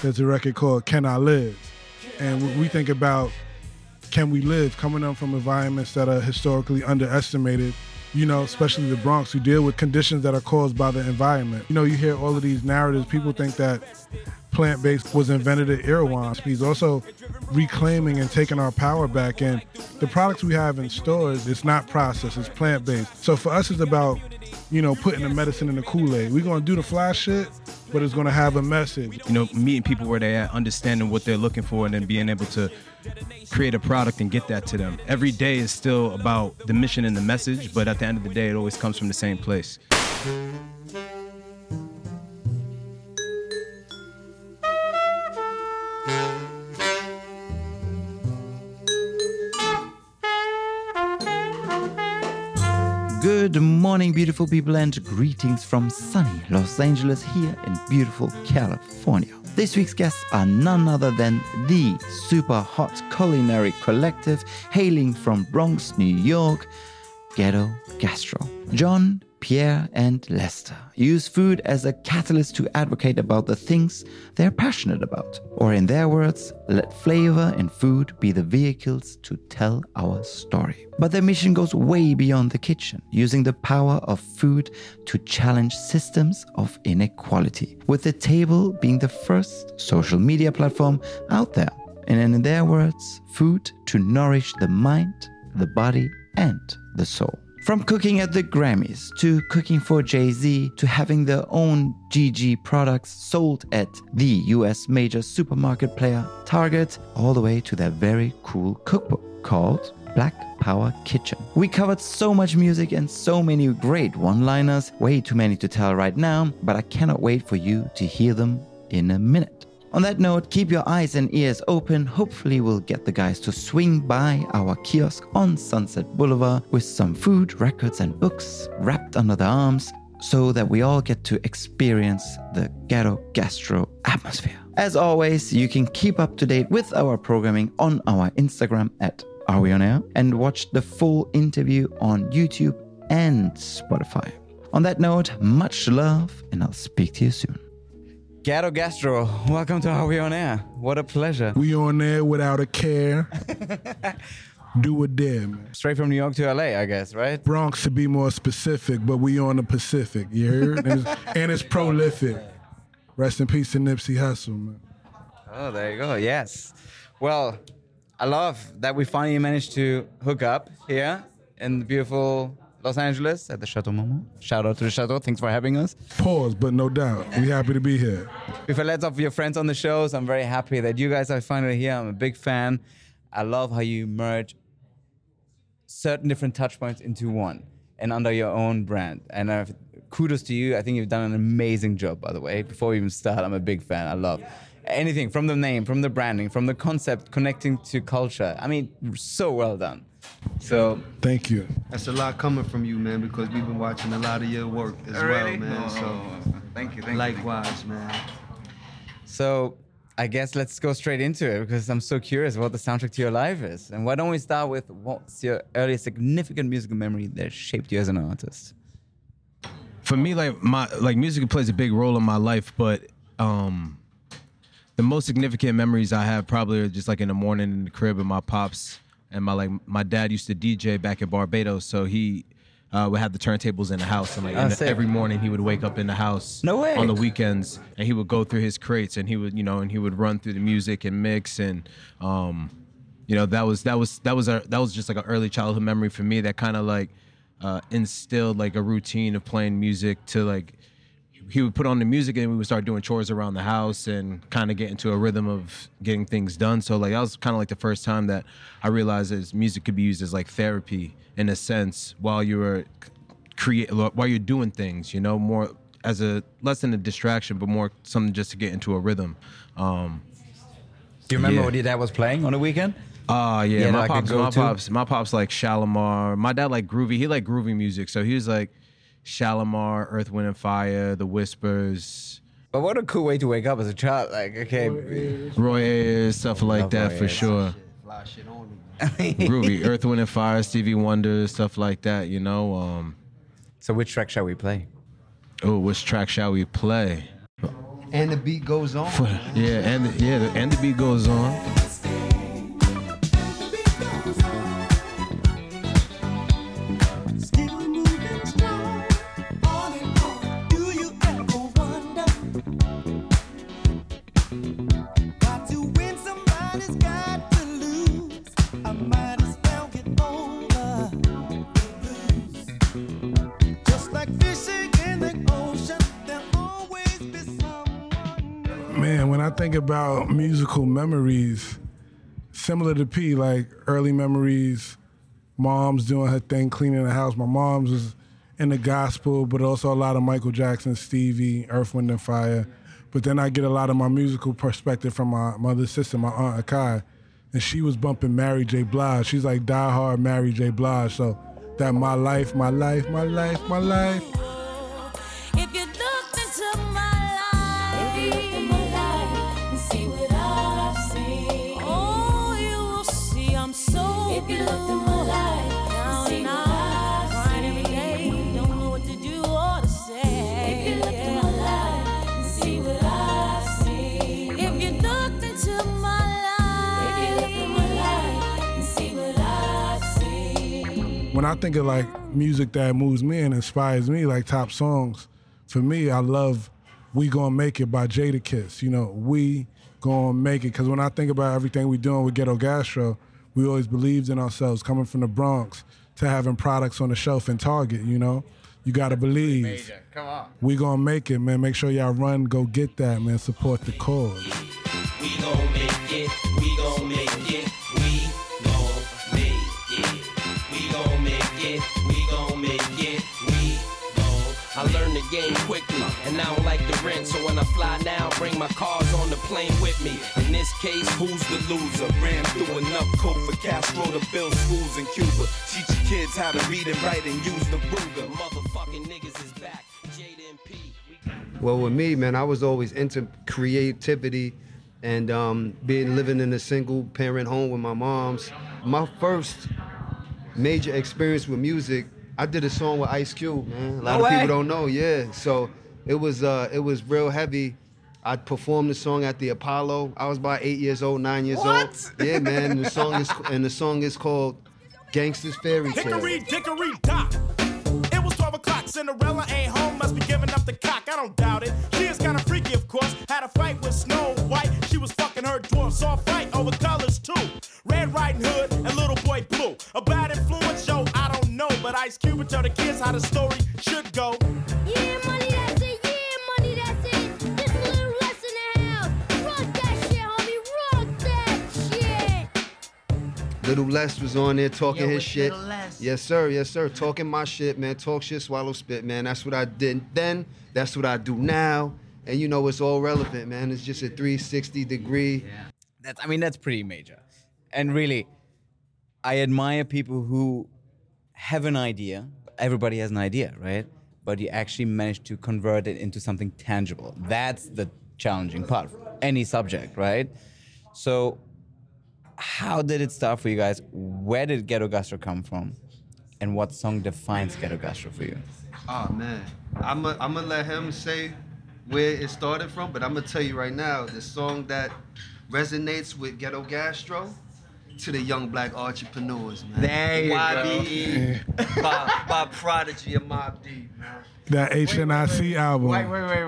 there's a record called Can I Live? And we think about, can we live, coming up from environments that are historically underestimated, you know, especially the Bronx, who deal with conditions that are caused by the environment. You know, you hear all of these narratives. People think that plant-based was invented at Erewhon. He's also reclaiming and taking our power back. And the products we have in stores, it's not processed, it's plant-based. So for us, it's about, you know, putting the medicine in the Kool-Aid. We're going to do the fly shit, but it's going to have a message. You know, meeting people where they're at, understanding what they're looking for, and then being able to create a product and get that to them. Every day is still about the mission and the message, but at the end of the day, it always comes from the same place. Good morning, beautiful people, and greetings from sunny Los Angeles here in beautiful California. This week's guests are none other than the super hot culinary collective hailing from Bronx, New York, Ghetto Gastro. John, Pierre, and Lester use food as a catalyst to advocate about the things they're passionate about. Or in their words, let flavor and food be the vehicles to tell our story. But their mission goes way beyond the kitchen, using the power of food to challenge systems of inequality, with the table being the first social media platform out there. And in their words, food to nourish the mind, the body, and the soul. From cooking at the Grammys, to cooking for Jay-Z, to having their own GG products sold at the US major supermarket player Target, all the way to their very cool cookbook called Black Power Kitchen. We covered so much music and so many great one-liners, way too many to tell right now, but I cannot wait for you to hear them in a minute. On that note, keep your eyes and ears open. Hopefully we'll get the guys to swing by our kiosk on Sunset Boulevard with some food, records, and books wrapped under their arms so that we all get to experience the Ghetto Gastro atmosphere. As always, you can keep up to date with our programming on our Instagram at Are We On Air and watch the full interview on YouTube and Spotify. On that note, much love, and I'll speak to you soon. Ghetto Gastro, welcome to Are We On Air? What a pleasure. We on there without a care. Do it there, man. Straight from New York to LA, I guess, right? Bronx to be more specific, but we on the Pacific, you heard? And it's prolific. Rest in peace to Nipsey Hussle, man. Oh, there you go, yes. Well, I love that we finally managed to hook up here in the beautiful Los Angeles at the Chateau Marmont. Shout out to the Chateau. Thanks for having us. Pause, but no doubt. We happy to be here. We've had lots of your friends on the shows. I'm very happy that you guys are finally here. I'm a big fan. I love how you merge certain different touch points into one and under your own brand. And kudos to you. I think you've done an amazing job, by the way. Before we even start, I'm a big fan. I love anything from the name, from the branding, from the concept, connecting to culture. I mean, so well done. So thank you. That's a lot coming from you, man, because we've been watching a lot of your work as well, man. Thank you. Likewise, man. So I guess let's go straight into it because I'm so curious what the soundtrack to your life is. And why don't we start with what's your earliest significant musical memory that shaped you as an artist? For me, music plays a big role in my life, but the most significant memories I have probably are just like in the morning in the crib with my pops. And my dad used to DJ back in Barbados, so he would have the turntables in the house, and every morning he would wake up in the house. No way. On the weekends, and he would go through his crates, and he would run through the music and mix, and that was just like an early childhood memory for me that kind of like instilled like a routine of playing music to like. He would put on the music and we would start doing chores around the house and kind of get into a rhythm of getting things done. So like that was kind of like the first time that I realized that music could be used as like therapy in a sense while you're doing things, more as less than a distraction, but more something just to get into a rhythm. Do you remember what your dad was playing on the weekend? Yeah. My pops like Shalimar. My dad like groovy. He liked groovy music. So he was like Shalimar, Earth, Wind, and Fire, The Whispers. But what a cool way to wake up as a child. Like, okay. Roy Ayers, stuff like that for sure. Fly shit on me. Groovy. Earth, Wind, and Fire, Stevie Wonder, stuff like that, So which track shall we play? Oh, which track shall we play? And the beat goes on. And the beat goes on. Man, when I think about musical memories, similar to P, like early memories, mom's doing her thing, cleaning the house. My mom's was in the gospel, but also a lot of Michael Jackson, Stevie, Earth, Wind and Fire. But then I get a lot of my musical perspective from my mother's sister, my Aunt Akai, and she was bumping Mary J. Blige. She's like diehard Mary J. Blige. So that my life, my life, my life, my life. If you looked into my life, and see what I've seen, oh, you will see I'm so if you looked in my life, and see what I've seen, every day, don't know what to do or to say. If you looked in my life, and see what I've seen, if you looked into my life, if you looked in my life, and see what I've seen. When I think of like music that moves me and inspires me, like top songs, for me, I love We Gonna Make It by Jadakiss. You know, we gonna make it. Because when I think about everything we doing with Ghetto Gastro, we always believed in ourselves, coming from the Bronx to having products on the shelf in Target, you know? You gotta believe. Major. Come on. We gonna make it, man. Make sure y'all run, go get that, man. Support the cause. We gon' make it, we gon' make it, we gon' make it. We gon' make it, we gon' make it, we gon'. I learned the game quickly, and I don't like the rent, so when I fly now, bring my cars on the plane with me. In this case, who's the loser? Ran through enough coke for Castro to build schools in Cuba. Teach your kids how to read and write and use the Ruger. Motherfucking niggas is back. Jada and P. Well, with me, man, I was always into creativity and living in a single parent home with my moms. My first major experience with music, I did a song with Ice Cube, man. A lot of people don't know, yeah. So it was real heavy. I performed the song at the Apollo. I was about 8 years old, 9 years old. Yeah, man. And the song is called Gangsta's Fairy Tale. Hickory dickory dock. It was 12 o'clock. Cinderella ain't home, must be giving up the cock. I don't doubt it. She is kind of freaky, of course. Had a fight with Snow White. She was fucking her dwarf. Saw a fight over colors too. Red Riding Hood and Little Boy Blue. A bad influence, yo, I don't know. But Ice Cube would tell the kids how the story should go. Yeah, money, that's it. Yeah, money, that's it. Just a little less in the house. Rock that shit, homie. Rock that shit. Little Les was on there talking his shit. Yes, sir. Yes, sir. Talking my shit, man. Talk shit, swallow spit, man. That's what I did then. That's what I do now. And you know, it's all relevant, man. It's just a 360 degree. Yeah. That's pretty major. And really, I admire people who have an idea. Everybody has an idea, right? But you actually manage to convert it into something tangible. That's the challenging part. Any subject, right? So how did it start for you guys? Where did Ghetto Gastro come from? And what song defines Ghetto Gastro for you? Oh, man. I'm gonna let him say where it started from, but I'm gonna tell you right now, the song that resonates with Ghetto Gastro, to the young black entrepreneurs, man. There you YBE by Prodigy and Mobb Deep, man. That HNIC album. Wait.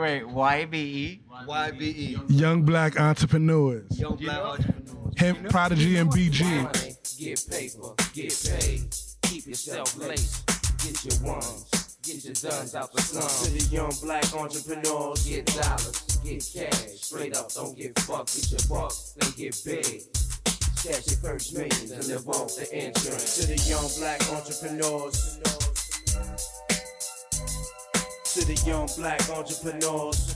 YBE? YBE. Young Black Entrepreneurs. Young black entrepreneurs. Him, Prodigy, and BG. Get paper, get paid. Keep yourself laced. Get your ones, get your duns out the slum. To the young black entrepreneurs, get dollars, get cash. Straight up, don't get fucked. Get your bucks, then get big. Cash your first millions and live off the insurance. To the young black entrepreneurs. To the young black entrepreneurs.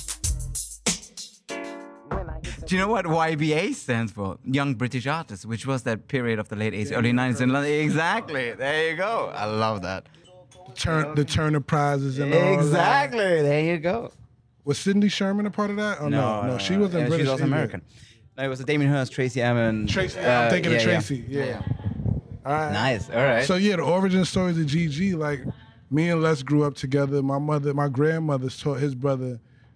Do you know what YBA stands for? Young British Artists, which was that period of the late 80s, early 90s in London. Exactly. There you go. I love that. The Turner Prizes and all Exactly. that. There you go. Was Cindy Sherman a part of that? Oh, no. She wasn't British. She was also either. American. No, it was Damien Hirst, Tracy Emin. Tracy, I'm thinking of Tracy. Yeah. All right. Nice. All right. So yeah, the origin stories of GG, like me and Les grew up together. My grandmother taught his brother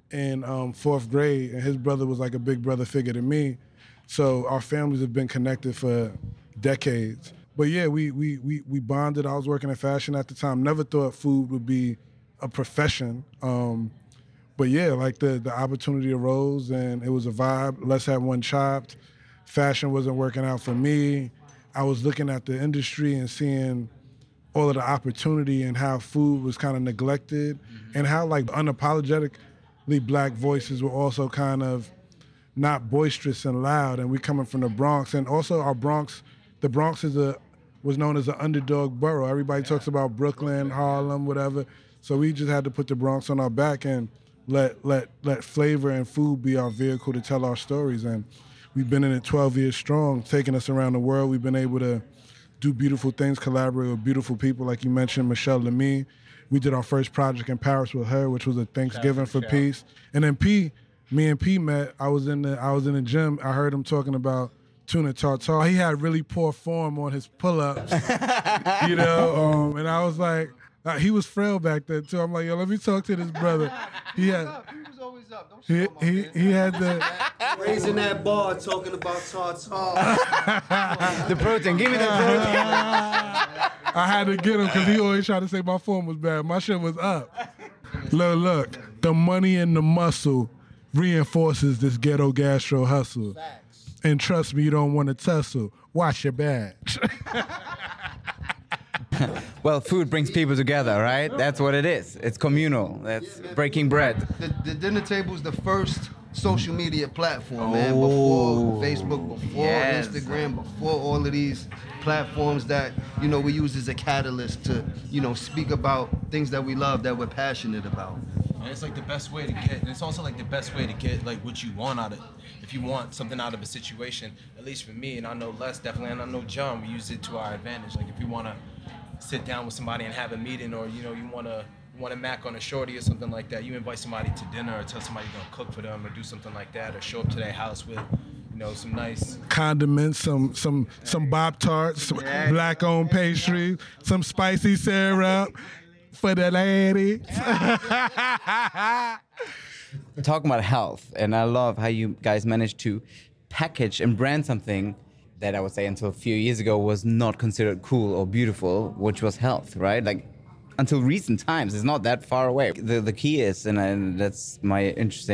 in 4th grade, and his brother was like a big brother figure to me. So our families have been connected for decades. But yeah, we bonded. I was working in fashion at the time. Never thought food would be a profession. But yeah, like the opportunity arose and it was a vibe. Let's have one chopped. Fashion wasn't working out for me. I was looking at the industry and seeing all of the opportunity and how food was kind of neglected and how like unapologetically black voices were also kind of not boisterous and loud. And we coming from the Bronx. And also the Bronx was known as an underdog borough. Everybody talks about Brooklyn, Harlem, whatever. So we just had to put the Bronx on our back and let flavor and food be our vehicle to tell our stories. And we've been in it 12 years strong, taking us around the world. We've been able to do beautiful things, collaborate with beautiful people, like you mentioned, Michelle Lamy. We did our first project in Paris with her, which was a Thanksgiving for Peace. And then me and P met. I was in the gym. I heard him talking about tuna tartare. He had really poor form on his pull-ups, and I was like, he was frail back then too. I'm like, yo, let me talk to this brother. He was always up. Don't he had the raising that bar, talking about tartare. The protein. Give me the protein. I had to get him because he always tried to say my form was bad. My shit was up. Look, the money and the muscle reinforces this ghetto gastro hustle. Facts. And trust me, you don't want to tussle. Watch your badge. Well, food brings people together, right? That's what it is. It's communal. That's breaking bread. The dinner table is the first social media platform, man. Before Facebook, before Instagram, before all of these platforms that, we use as a catalyst to, speak about things that we love, that we're passionate about. And it's like the best way to get, and it's also like the best way to get like what you want out of, if you want something out of a situation, at least for me, and I know Les definitely, and I know John, we use it to our advantage. Like if you want to sit down with somebody and have a meeting, or you want to mac on a shorty or something like that, you invite somebody to dinner or tell somebody you're gonna cook for them or do something like that, or show up to their house with some nice condiments, some Bob Tarts, black-owned pastries, some spicy syrup for the ladies. Talking about health, and I love how you guys managed to package and brand something that I would say until a few years ago was not considered cool or beautiful, which was health, right? Like until recent times, it's not that far away. The key is, and that's my interest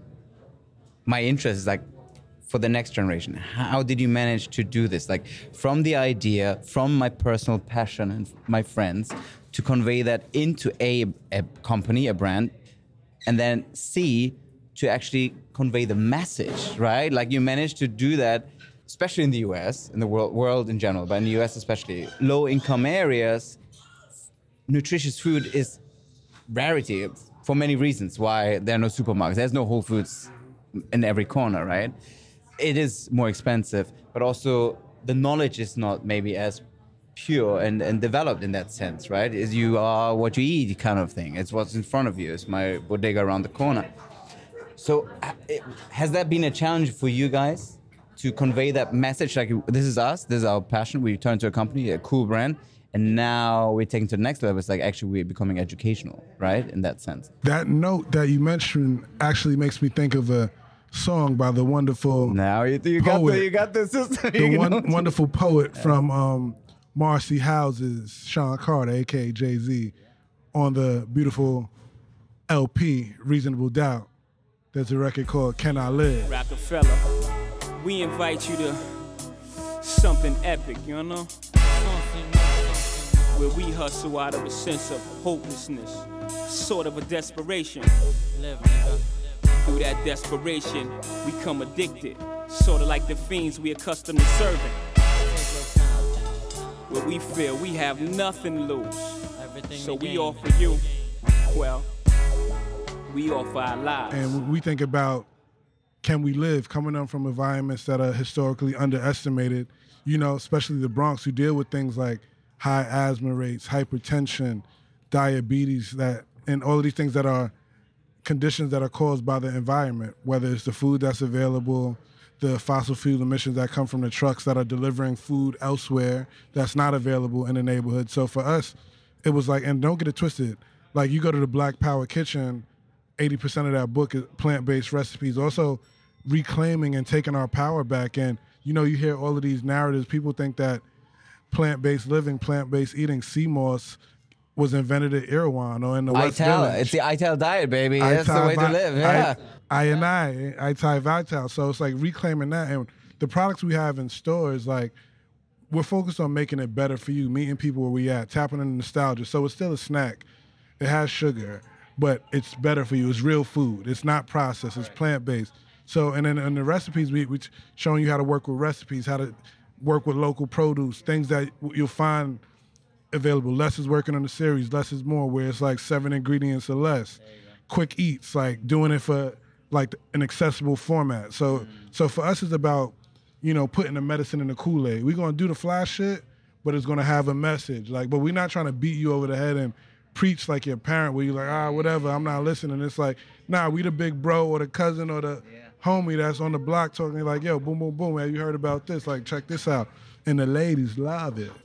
is like for the next generation. How did you manage to do this? Like from the idea, from my personal passion and my friends, to convey that into a company, a brand, and then C, to actually convey the message, right? Like you managed to do that, especially in the US, in the world in general, but in the US especially. Low-income areas, nutritious food is rarity for many reasons why there are no supermarkets. There's no Whole Foods in every corner, right? It is more expensive, but also the knowledge is not maybe as pure and developed in that sense, right? Is you are what you eat kind of thing. It's what's in front of you. It's my bodega around the corner. So has that been a challenge for you guys to convey that message? Like, this is us, this is our passion. We turn to a company, a cool brand, and now we're taking to the next level. It's like actually we're becoming educational, right? In that sense. That note that you mentioned actually makes me think of a song by the wonderful now you poet, got the system. Wonderful poet from Marcy House's Sean Carter, aka Jay-Z, on the beautiful LP Reasonable Doubt. There's a record called Can I Live? Rockefeller, we invite you to something epic, you know? Where we hustle out of a sense of hopelessness, sort of a desperation. Through that desperation, we come addicted, sort of like the fiends we accustomed to serving. Where we feel we have nothing to lose, so we offer you, well, we offer our lives. And we think about, can we live, coming up from environments that are historically underestimated, especially the Bronx, who deal with things like high asthma rates, hypertension, diabetes, and all of these things that are conditions that are caused by the environment, whether it's the food that's available, the fossil fuel emissions that come from the trucks that are delivering food elsewhere that's not available in the neighborhood. So for us, it was like, and don't get it twisted, like you go to the Black Power Kitchen, 80% of that book is plant-based recipes. Also reclaiming and taking our power back. And, you know, you hear all of these narratives. People think that plant-based living, plant-based eating, sea moss was invented at Erewhon or in the West Village. It's the ITAL diet, baby. That's the way to live. Yeah. I Vital. So it's like reclaiming that. And the products we have in stores, like, we're focused on making it better for you, meeting people where we at, tapping into nostalgia. So it's still a snack. It has sugar, but it's better for you. It's real food. It's not processed. It's plant-based. So, and then in the recipes, we showing you how to work with recipes, how to work with local produce, things that you'll find available. Les is working on the series, Less is More, where it's like 7 ingredients or less. Quick eats, like doing it for like an accessible format. So for us, it's about, you know, putting the medicine in the Kool-Aid. We're gonna do the fly shit, but it's gonna have a message. Like, but we're not trying to beat you over the head and preach like your parent, where you're like, whatever, I'm not listening. It's like, nah, we the big bro or the cousin or the homie that's on the block talking like, yo, boom, boom, boom, have you heard about this? Like, check this out. And the ladies love it.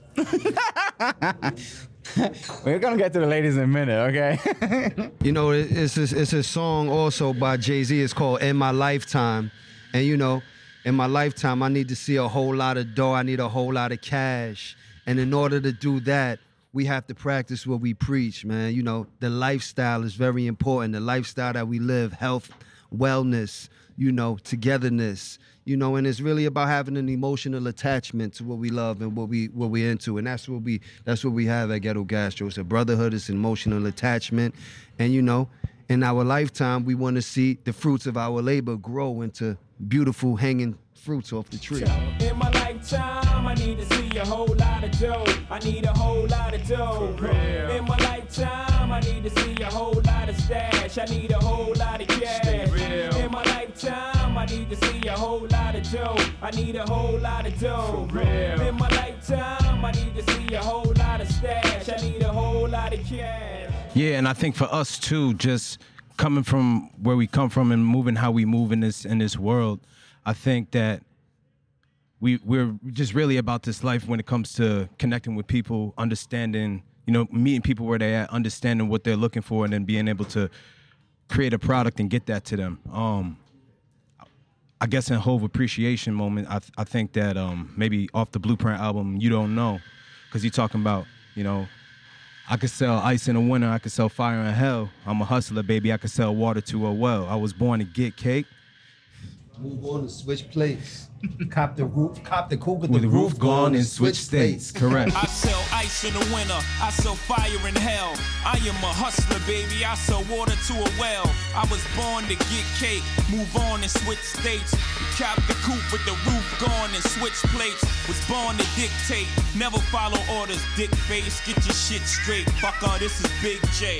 We're gonna get to the ladies in a minute, okay? You know, it's a song also by Jay-Z. It's called In My Lifetime. And, you know, in my lifetime, I need to see a whole lot of dough. I need a whole lot of cash. And in order to do that, we have to practice what we preach, man. You know, the lifestyle is very important. The lifestyle that we live, health, wellness, you know, togetherness, you know, and it's really about having an emotional attachment to what we love and what we're into. And that's what we have at Ghetto Gastro. It's a brotherhood, it's an emotional attachment. And, you know, in our lifetime, we want to see the fruits of our labor grow into beautiful hanging fruits off the tree. In my lifetime, I need to see a whole lot of dough. I need a whole lot of dough. In my lifetime, I need to see a whole lot of stash. I need a whole lot of cash. In my lifetime, I need to see a whole lot of dough. I need a whole lot of dough. In my lifetime, I need to see a whole lot of stash. I need a whole lot of cash. Yeah, and I think for us too, just coming from where we come from and moving how we move in this world, I think that we're just really about this life when it comes to connecting with people, understanding, you know, meeting people where they're at, understanding what they're looking for, and then being able to create a product and get that to them. I guess in Hove Appreciation Moment, I think that maybe off the Blueprint album, You Don't Know, because you're talking about, you know, I could sell ice in the winter, I could sell fire in hell. I'm a hustler, baby, I could sell water to a well. I was born to get cake. Move on and switch plates. Cop the coupe with the roof gone and switch states. Correct. I sell ice in the winter, I sell fire in hell. I am a hustler, baby, I sell water to a well. I was born to get cake, move on and switch states. Cop the coupe with the roof gone and switch plates. Was born to dictate, never follow orders, dick face. Get your shit straight, fucker, this is Big J.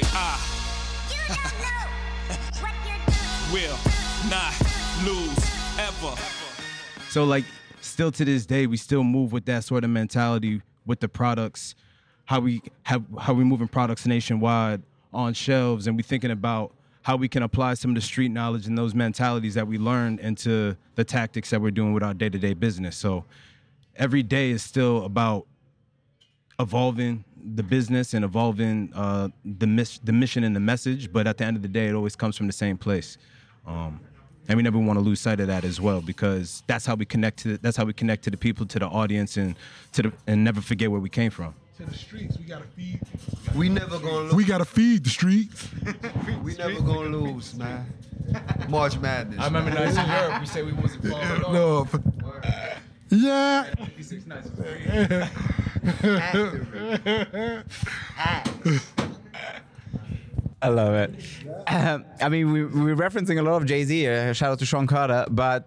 Will not lose ever. So like still to this day, we still move with that sort of mentality with the products, how we moving products nationwide on shelves, and we thinking about how we can apply some of the street knowledge and those mentalities that we learned into the tactics that we're doing with our day-to-day business. So every day is still about evolving the business and evolving the mission and the message, but at the end of the day, it always comes from the same place. And we never want to lose sight of that as well, because that's how we connect to the people, to the audience, and never forget where we came from. To the streets, we gotta feed. We never gonna lose. We gotta feed the streets. We never gonna lose, man. March Madness. I remember nights in Europe, we said we wasn't falling off. No. Yeah. 56 nights. I love it. I mean, we're referencing a lot of Jay-Z. Shout out to Sean Carter. But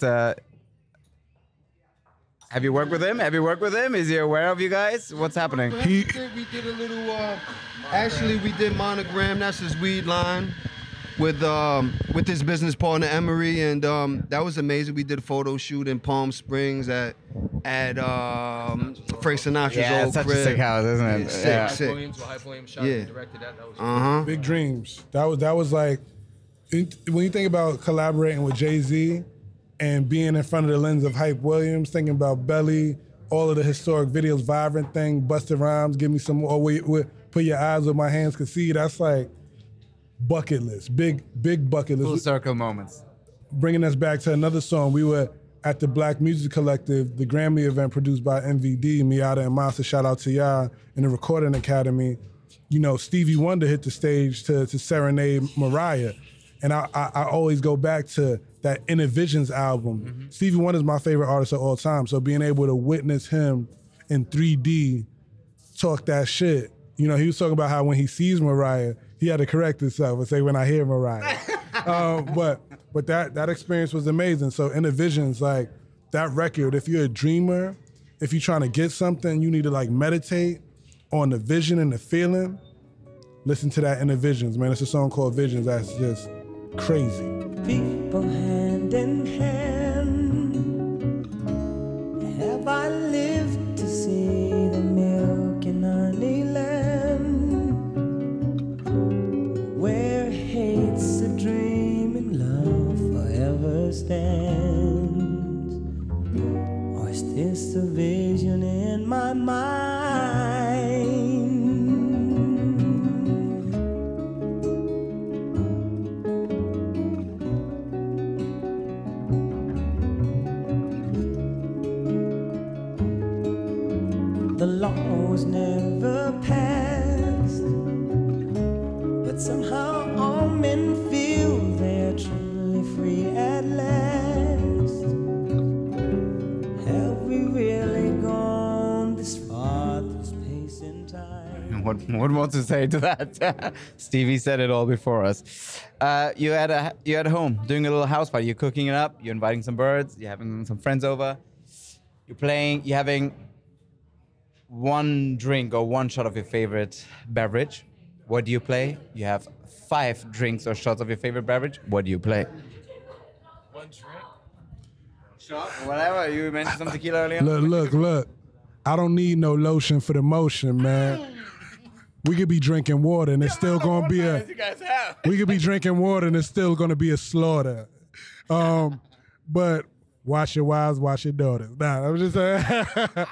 have you worked with him? Is he aware of you guys? What's happening? We did a little. Actually, we did Monogram. That's his weed line with his business partner Emery, and that was amazing. We did a photo shoot in Palm Springs at Frank Sinatra's old such crib. a sick house, isn't it? Yeah, sick. Williams shot Yeah. and directed that. That was Big dreams. That was like, when you think about collaborating with Jay-Z and being in front of the lens of Hype Williams, thinking about Belly, all of the historic videos, Vibrant Thing, Busta Rhymes, Give Me Some More, Put Your Eyes Where My Hands Can See, that's like bucket list, big bucket list. Full circle moments. Bringing us back to another song, we were at the Black Music Collective, the Grammy event produced by MVD, Miata and Massa, shout out to y'all, in the Recording Academy. You know, Stevie Wonder hit the stage to serenade Mariah. And I always go back to that Inner Visions album. Mm-hmm. Stevie Wonder is my favorite artist of all time, so being able to witness him in 3D talk that shit. You know, he was talking about how when he sees Mariah, he had to correct himself and say, when I hear Mariah. But that experience was amazing. So Inner Visions, like that record, if you're a dreamer, if you're trying to get something, you need to like meditate on the vision and the feeling. Listen to that Inner Visions, man. It's a song called Visions that's just crazy. People hand in hand, have I lived to see the milk and honey land, where hate's a dream and love forever stands, or is this a vision in my mind? The law was never passed, but somehow all men feel they're truly free at last. Have we really gone this far through space and time? What more to say to that? Stevie said it all before us. You're at home doing a little house party. You're cooking it up. You're inviting some birds. You're having some friends over. You're playing. You're having one drink or one shot of your favorite beverage. What do you play? You have 5 drinks or shots of your favorite beverage. What do you play? One drink? Shot? Whatever. You mentioned some tequila earlier. Look. I don't need no lotion for the motion, man. We could be drinking water and it's still gonna be we could be drinking water and it's still gonna be a slaughter. But watch your wives, watch your daughters. Nah, I'm just saying.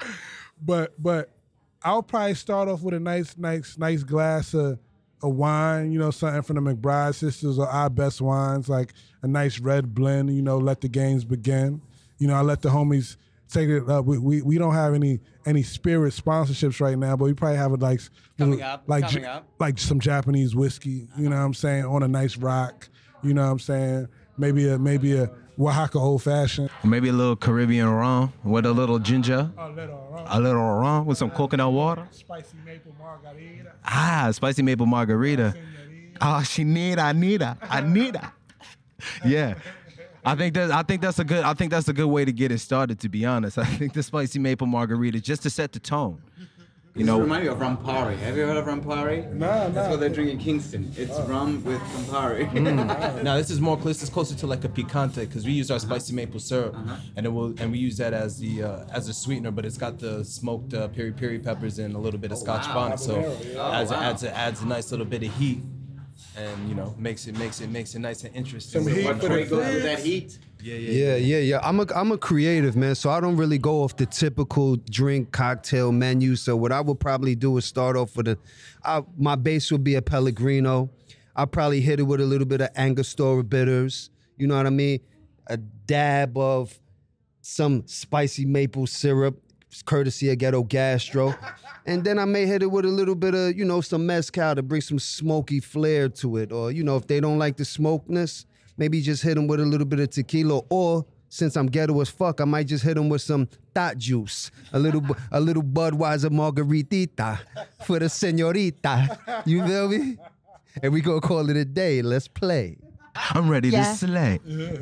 But I'll probably start off with a nice glass of wine, you know, something from the McBride sisters or Our Best Wines, like a nice red blend, you know, let the games begin. You know, I let the homies take it up. We don't have any spirit sponsorships right now, but we probably have it coming up. Like some Japanese whiskey, you know what I'm saying, on a nice rock, you know what I'm saying? Maybe a Oaxaca old fashioned. Or maybe a little Caribbean rum with a little ginger. A little rum with some coconut water. Spicy maple margarita. Spicy maple margarita. Oh, I need her. Yeah. I think that's a good way to get it started, to be honest. I think the spicy maple margarita, just to set the tone. You know, remind me of Rampari. Have you heard of Rampari? No. That's what they drink in Kingston. It's rum with Rampari. Now this is closer to like a picante, because we use our spicy maple syrup, and we use that as a sweetener, but it's got the smoked peri peppers and a little bit of Scotch bonnet, so adds a nice little bit of heat, and you know makes it nice and interesting. Some heat for the goes with that heat. Yeah. I'm a creative, man, so I don't really go off the typical drink cocktail menu. So what I would probably do is start off with my base would be a Pellegrino. I'll probably hit it with a little bit of Angostura bitters. You know what I mean? A dab of some spicy maple syrup, courtesy of Ghetto Gastro. And then I may hit it with a little bit of, you know, some mezcal to bring some smoky flair to it. Or, you know, if they don't like the smokiness, maybe just hit them with a little bit of tequila, or since I'm ghetto as fuck, I might just hit them with some thought juice, a little Budweiser margaritita for the señorita. You feel me? And we gonna call it a day. Let's play. I'm ready to slay.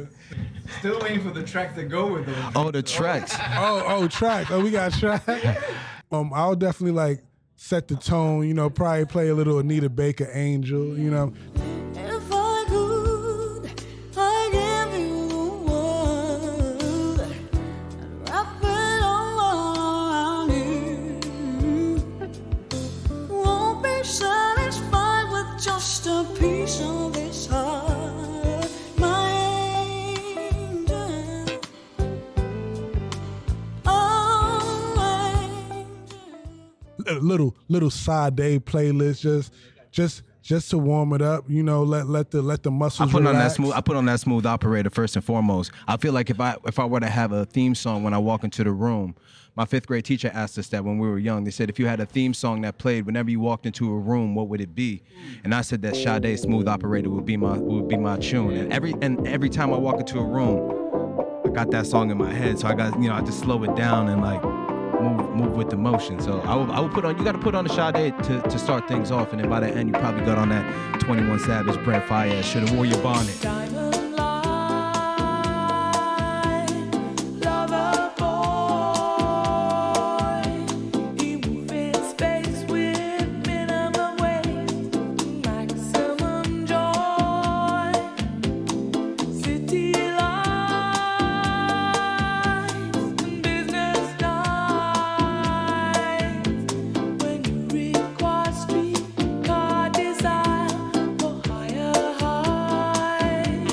Still waiting for the track to go with them. Oh, the tracks. Tracks. Oh, we got tracks. I'll definitely like set the tone. You know, probably play a little Anita Baker, Angel. You know. Little Sade playlist, just just to warm it up. You know, let the muscles. I put relax. on that smooth operator first and foremost. I feel like if I were to have a theme song when I walk into the room, my 5th grade teacher asked us that when we were young. They said, if you had a theme song that played whenever you walked into a room, what would it be? And I said that Sade Smooth Operator would be my tune. And every time I walk into a room, I got that song in my head. So I got, I just slow it down and like move with the motion. So I would put on, you got to put on the Sade to start things off. And then by the end, you probably got on that 21 Savage, Brent Fayez, Should've Wore Your Bonnet. Diamond line, lover boy. He move in space with minimum waste, maximum joy. City lights, business nights. When you require streetcar desire for higher heights.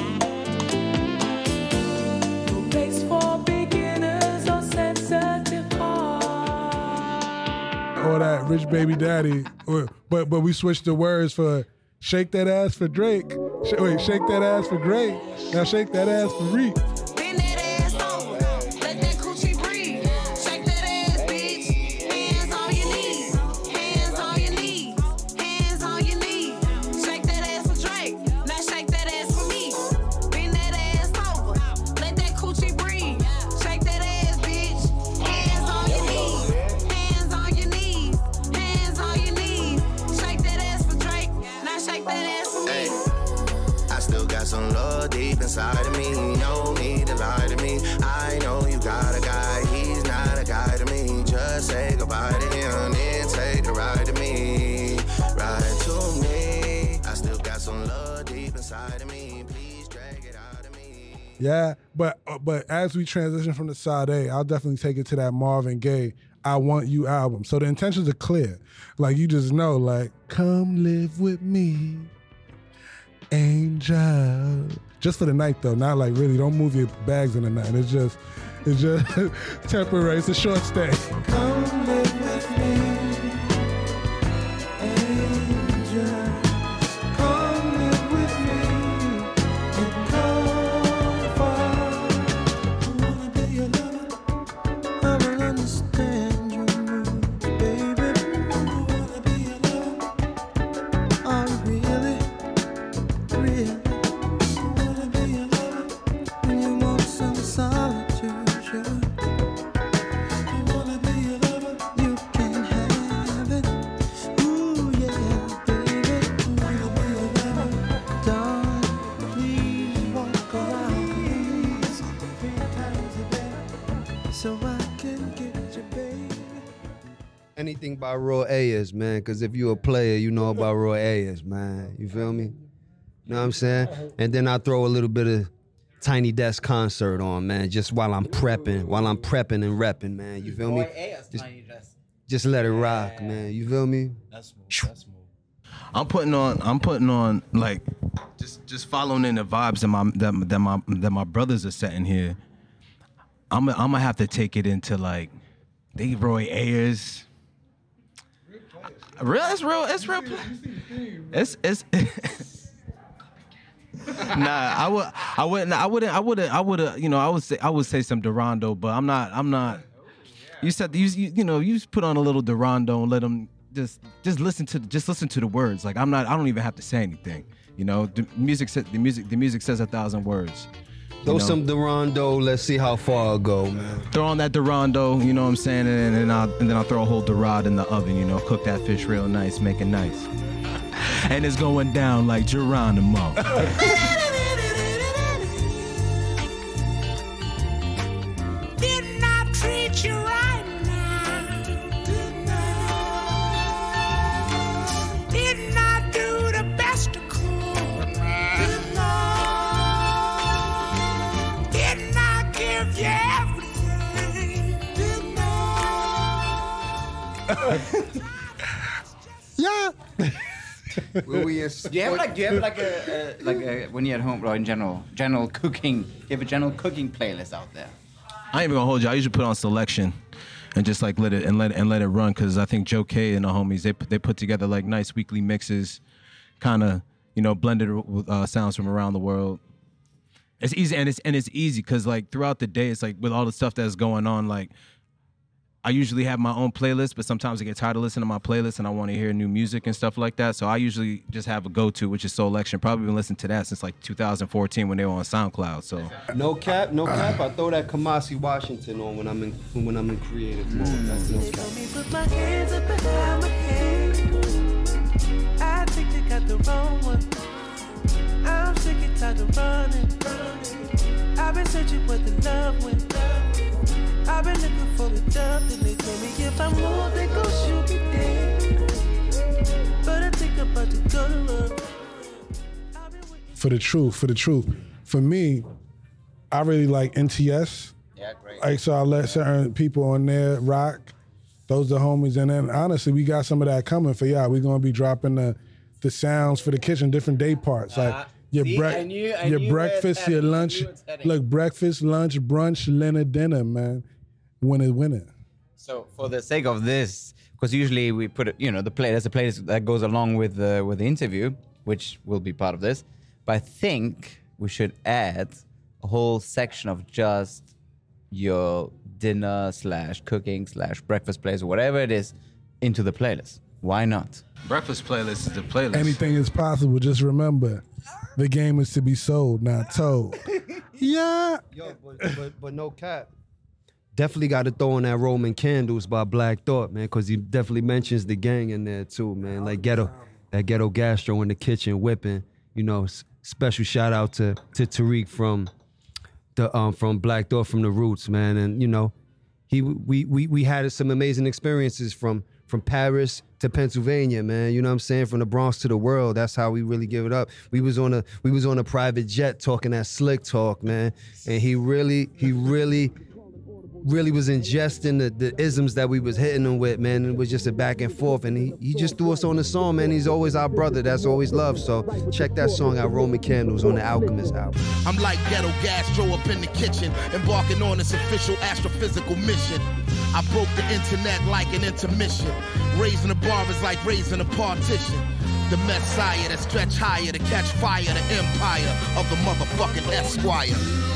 No place for beginners or sensitive hearts. Or that Rich Baby Daddy, but we switched the words for shake that ass for Drake. Shake that ass for Drake. Now shake that ass for Reek. Bend that ass over, let that coochie breathe. Shake that ass, bitch. Hands on your knees, hands on your knees, hands on your knees. Shake that ass for Drake, now shake that ass for me. Bend that ass over, let that coochie breathe. Shake that ass, bitch. Hands on your knees, hands on your knees, hands on your knees. Shake that ass for Drake, now shake that ass for me. I still got some love deep inside of me. No need to lie to me. I know you got a guy, he's not a guy to me. Just say goodbye to him, then take the ride to me. Ride to me. I still got some love deep inside of me. Please drag it out of me. Yeah, but as we transition from the Sade, I'll definitely take it to that Marvin Gaye I Want You album. So the intentions are clear. Like, you just know, like, come live with me, angel. Just for the night though, not like really, don't move your bags in the night. It's just temporary, it's a short stay. Come live with me, angel. Come live with me and come far. I wanna be your lover. I will understand your moods, baby. I wanna be your lover. Are you really, really? I wanna be your lover when you want some solitude, sure. I wanna be your lover. You can have it. Ooh, yeah, baby. I wanna be your lover. Darling, please walk around me 3 times a day so I can get you, baby. Anything by Roy Ayers, man, because if you're a player, you know about Roy Ayers, man. You feel me? You know what I'm saying? And then I throw a little bit of Tiny Desk Concert on, man, just while I'm prepping and repping, man. You feel me? Just let it rock, man. You feel me? That's smooth. I'm putting on like just following in the vibes that my brothers are setting here. I'm gonna have to take it into like they Roy Ayers. It's real. It's Nah, I would say some Durando, but I'm not. You said you put on a little Durando and let them just listen to the words. Like I don't even have to say anything. You know, the music says 1,000 words. Throw some Durando, let's see how far it go, man. Throw on that Durando, you know what I'm saying, and then I'll throw a whole Dorade in the oven, you know, cook that fish real nice, make it nice. And it's going down like Geronimo. Didn't I treat you right now? Didn't I do the best I could? Didn't I give you everything? Yeah. Will we Do you have like a when you're at home or in general cooking? Do you have a general cooking playlist out there? I ain't even gonna hold you. I usually put on Selection and just like let it run, because I think Joe K and the homies they put together like nice weekly mixes, kind of, you know, blended with sounds from around the world. It's easy, and it's easy because like throughout the day, it's like with all the stuff that's going on, like I usually have my own playlist, but sometimes I get tired of listening to my playlist and I want to hear new music and stuff like that. So I usually just have a go-to, which is Soul Election. Probably been listening to that since like 2014 when they were on SoundCloud. So No cap. I throw that Kamasi Washington on when I'm in creative mode. That's no cap. Put my hands up behind my head. I think you got the wrong one. I'm sick and tired of running. I've been searching where the love went. I've been looking for the dove, and they told me if I move, they gon' shoot me dead. But I think I'm about to go to work. For the truth. For me, I really like NTS. Yeah, great. Like, so I let certain people on there rock. Those are the homies. And then honestly, we got some of that coming for y'all. We're gonna be dropping the sounds for the kitchen, different day parts. Like your breakfast, your lunch. Look, breakfast, lunch, brunch, dinner, man. Winner. So for the sake of this, because usually we put it, you know, there's a playlist that goes along with the interview, which will be part of this. But I think we should add a whole section of just your dinner / cooking / breakfast playlist, whatever it is, into the playlist. Why not? breakfast playlist is the playlist. Anything is possible. Just remember, the game is to be sold, not told. Yeah. Yo, but no cap. Definitely got to throw in that Roman Candles by Black Thought, man, because he definitely mentions the gang in there too, man. Like that ghetto gastro in the kitchen whipping. You know, special shout out to Tariq from Black Thought from the Roots, man. And you know, we had some amazing experiences from Paris to Pennsylvania, man. You know what I'm saying? From the Bronx to the world. That's how we really give it up. We was on a private jet talking that slick talk, man. And he really was ingesting the isms that we was hitting him with, man. It was just a back and forth, and he just threw us on the song, man. He's always our brother. That's always love. So check that song out, Roman Candles, on the Alchemist album. I'm like ghetto gastro up in the kitchen, embarking on this official astrophysical mission. I broke the internet like an intermission. Raising the bar is like raising a partition. The Messiah that stretch higher to catch fire, the empire of the motherfucking Esquire.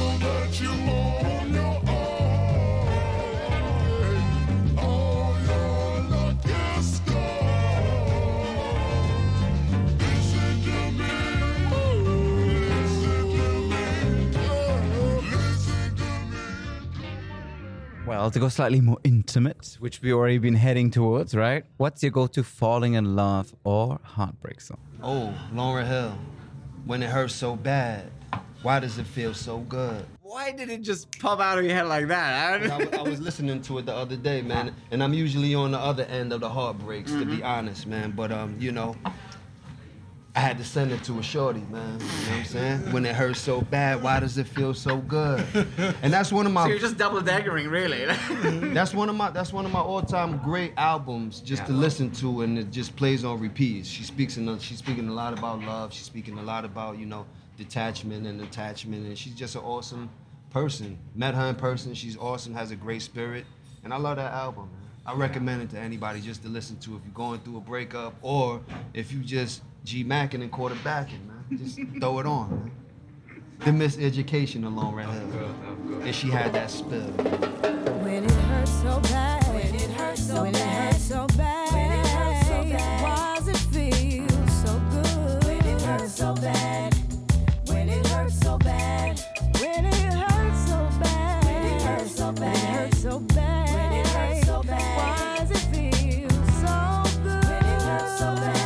Well, to go slightly more intimate, which we've already been heading towards, right? What's your go-to falling in love or heartbreak song? Oh, Lauryn Hill. When it hurts so bad, why does it feel so good? Why did it just pop out of your head like that? I was listening to it the other day, man, and I'm usually on the other end of the heartbreaks, to be honest, man. But you know, I had to send it to a shorty, man. You know what I'm saying? When it hurts so bad, why does it feel so good? And that's one of my. So you're just double daggering, really. That's one of my all-time great albums, just to listen to, and it just plays on repeat. She's speaking a lot about love. She's speaking a lot about, you know, detachment and attachment, and she's just an awesome person. Met her in person. She's awesome. Has a great spirit, and I love that album, man. I recommend it to anybody just to listen to if you're going through a breakup, or if you just G-Macking and quarterbacking, man. Just throw it on, man. The Miseducation of Lauryn Hill. And she had that spill. When it hurts so bad, when it hurts so bad, when it hurts so bad, when it hurts so bad, why does it feel so good? When it hurts so bad, when it hurts so bad, when it hurts so bad, when it hurts so bad, when it hurts so bad, when it hurts so bad, why does it feel so good? When it hurts so bad.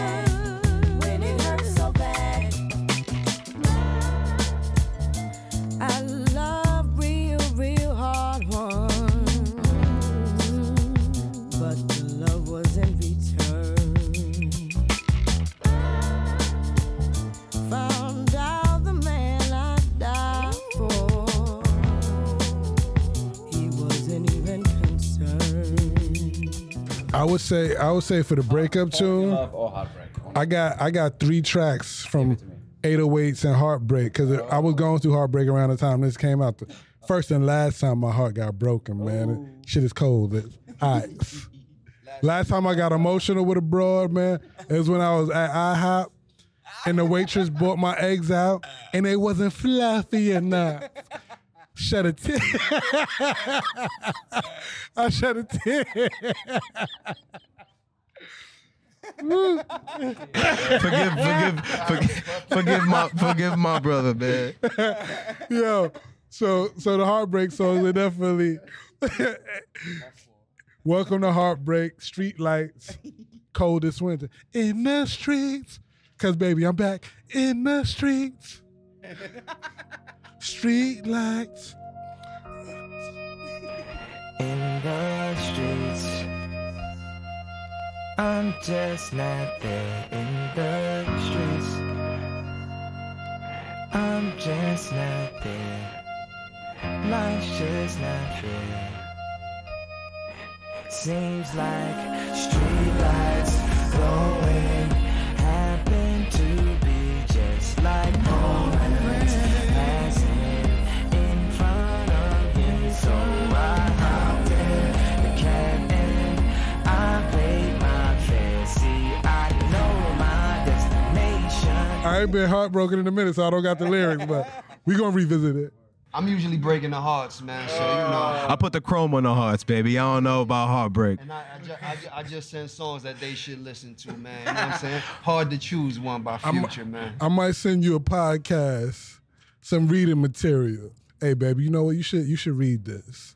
I love real hard ones, but the love was in return. Found out the man I died for, he wasn't even concerned. I would say for the breakup tune, Love or heartbreak? I got 3 tracks from 808s and Heartbreak, because I was going through heartbreak around the time this came out. The first and last time my heart got broken, man. Shit is cold. It's ice. Last time I got emotional with a broad, man, it was when I was at IHOP, and the waitress brought my eggs out, and they wasn't fluffy enough. Shed a tear. I shed a tear. Forgive my brother, man. Yo, so the Heartbreak songs are definitely Welcome to Heartbreak, Street Lights, Coldest Winter. In the streets, cause baby, I'm back in the streets. Street lights. In the streets, I'm just not there. In the streets, I'm just not there. Life's just not fair. Seems like street lights glowing happen to be just like moments passing in front of you. So I hopped in the cab and I paid my fare. See, I know my destination. I ain't been heartbroken in a minute, so I don't got the lyrics, but we gonna revisit it. I'm usually breaking the hearts, man. So you know. I put the chrome on the hearts, baby. I don't know about Heartbreak. And I just send songs that they should listen to, man. You know what I'm saying? Hard to choose one by Future, man. I might send you a podcast, some reading material. Hey, baby, you know what? You should read this.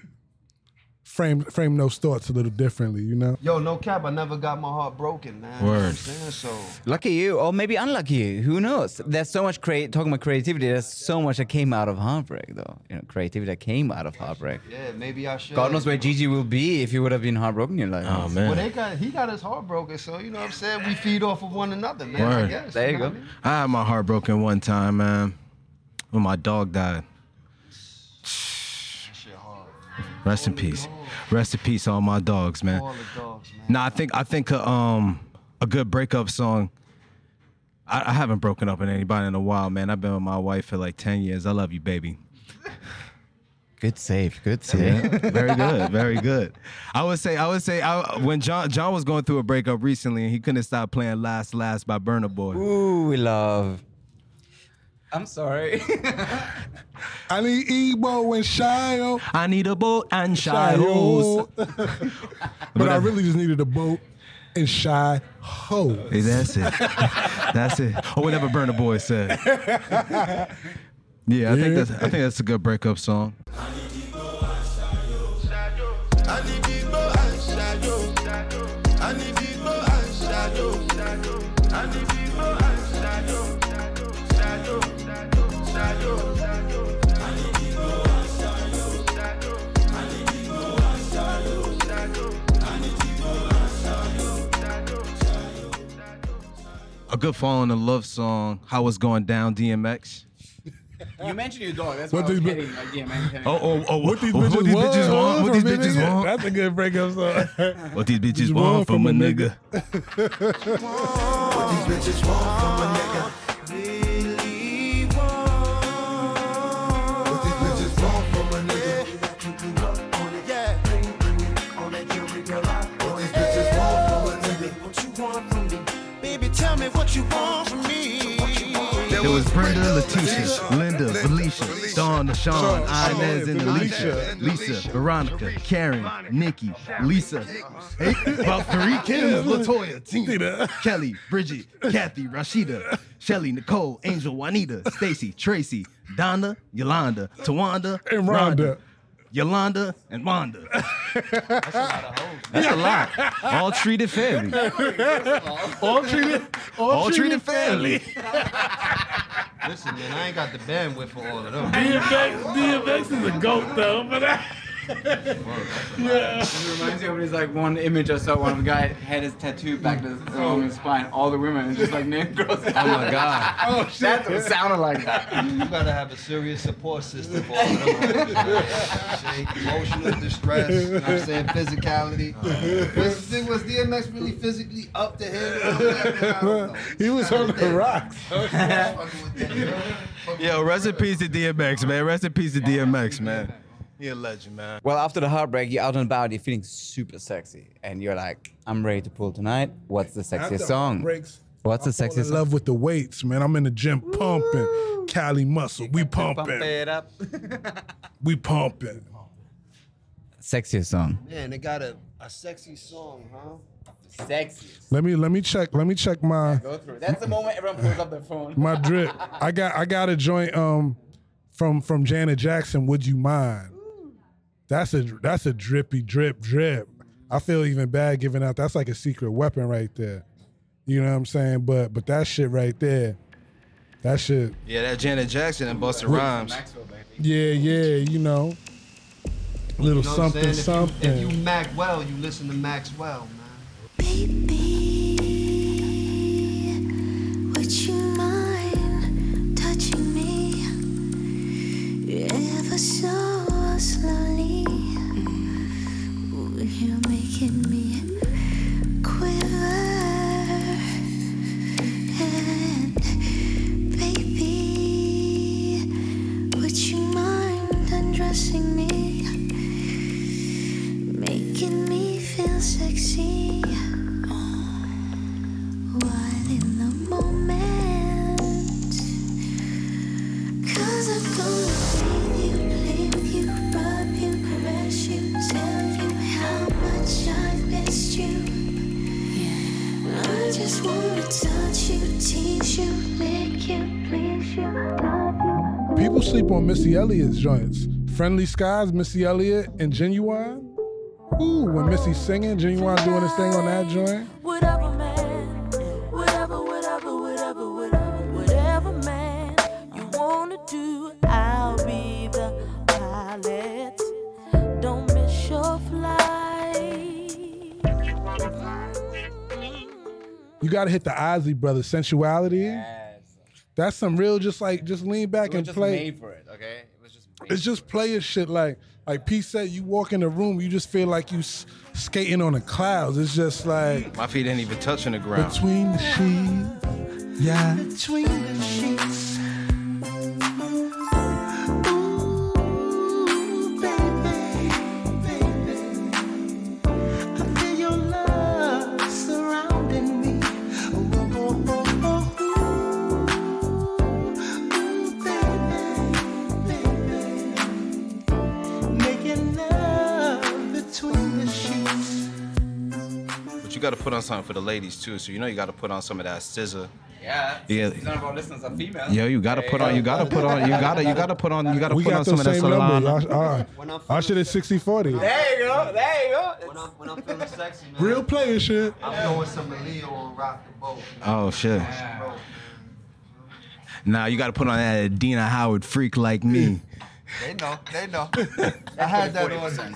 Frame those thoughts a little differently, you know? Yo, no cap, I never got my heart broken, man. Word. You know what I'm saying? So Lucky you, or maybe unlucky you. Who knows? There's so much talking about creativity. There's so much that came out of Heartbreak, though. You know, creativity that came out of Heartbreak. yeah, maybe I should. God knows where Gigi will be if you would have been heartbroken in your life. Oh man. Well, he got his heart broken, so you know what I'm saying? We feed off of one another, man. Word. I guess. There you know go. what I mean? I had my heart broken one time, man, when my dog died. That shit hard. Rest in peace. Rest in peace, all my dogs, man. All the dogs, man. Nah, I think a good breakup song. I haven't broken up with anybody in a while, man. I've been with my wife for like 10 years. I love you, baby. Good save. Good save. Yeah, very good, very good. I would say when John was going through a breakup recently, and he couldn't stop playing Last by Burna Boy. Ooh, we love. I'm sorry. I need Ebo and Shio. I need a boat and shy hoes. But I really just needed a boat and shy ho. Hey, that's it. That's it. Or whatever Burna Boy said. Yeah, I think that's a good breakup song. A good falling in love song, How It's Going Down, DMX. You mentioned your dog. That's What what I was these kidding. Like, yeah, man. What these bitches want? What these bitches want? That's a good breakup song. What these bitches want from a nigga. What these bitches want from a nigga. Really want. What these bitches want from a nigga. Yeah. What these bitches want from a nigga. What you want from me? Baby, tell me what you want from me. It was Brenda, Letitia, Linda, Felicia, Dawn, Sean, Inez, and Alicia, Lisa, Veronica, Karen, Nikki, Lisa, about 3 Kims, Latoya, Tina, Kelly, Bridget, Kathy, Rashida, Shelly, Nicole, Angel, Juanita, Stacy, Tracy, Donna, Yolanda, Tawanda, And Rhonda. Yolanda, and Wanda. That's a lot. All treated family. All treated family. Listen, man, I ain't got the bandwidth for all of them. DMX is a goat though, but yeah. It reminds me of this like one image I saw. One of the guy had his tattoo back along his spine. All the women just like named girls. Oh my God. Oh shit! That's what it sounded like that. You gotta have a serious support system for all of them. Emotional distress, you know what I'm saying, physicality. Was DMX really physically up to him? I don't know. He was on the rocks. Yo, rest in peace to DMX, man. Rest in peace to DMX, man. He a legend, man. Well, after the heartbreak, you're out and about. You're feeling super sexy, and you're like, "I'm ready to pull tonight." What's the sexiest song? Breaks. What's the I sexiest song? love with the weights, man. I'm in the gym pumping. Cali muscle. We pumping. Pump it up. We pumping. Sexiest song. Man, they got a sexy song, huh? Sexiest. Let me check my Go through it. That's the moment everyone pulls up their phone. my drip. I got a joint from Janet Jackson. Would you mind? That's a drippy drip. I feel even bad giving out. That's like a secret weapon right there. You know what I'm saying? But that shit right there, that shit. Yeah, that Janet Jackson and Busta Rhymes. Yeah, you know. Little You know what I'm something, saying? something. If you Mac well, you listen to Maxwell, man. Would you mind touching me ever so slowly? You're making me quiver, and baby, would you mind undressing me, making me feel sexy? While in the moment, 'cause I'm gonna feed you, leave you, rub you, caress you, tell you how much I've missed you. I just wanna touch you, tease you, make you, please you, love you. People sleep on Missy Elliott's joints. Friendly Skies, Missy Elliott, and Genuine. Ooh, when Missy's singing, Genuine doing his thing on that joint. Whatever, man, whatever, man, you wanna do, I'll be the pilot. Don't miss your flight. You gotta hit the Isley Brothers, Sensuality. That's some real, just lean back and play. for it, okay? It was just It's just player shit. Like P said, you walk in the room, you just feel like you skating on the clouds. It's just like My feet ain't even touching the ground. between the sheets. Yeah. Between the sheets. Ooh, baby. I feel your love surrounding me. Baby. Making love between the sheets. But you got to put on something for the ladies too. So you know you got to put on some of that scissor. Yeah. Yeah. None of our listeners are female. Yo, you gotta put on We some got of the that same salon. numbers. Our shit is 60-40. There you go. When I'm feeling sexy, man, Real player shit. I'm going some Leo and rock the boat. Oh shit. Bro. Nah, you gotta put on that Adina Howard freak like me. They know. I had that